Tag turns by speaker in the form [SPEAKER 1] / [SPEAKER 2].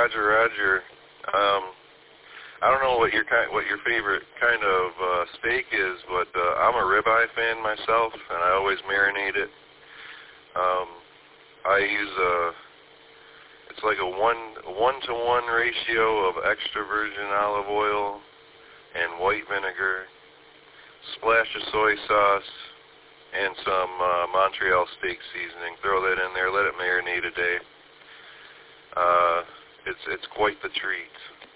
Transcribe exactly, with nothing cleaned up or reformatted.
[SPEAKER 1] Roger, Roger. Um, I don't know what your kind, what your favorite kind of uh, steak is, but uh, I'm a ribeye fan myself, and I always marinate it. Um, I use a, it's like a one one to one ratio of extra virgin olive oil and white vinegar, splash of soy sauce, and some uh, Montreal steak seasoning. Throw that in there, let it marinate a day. Uh, it's it's quite the treat.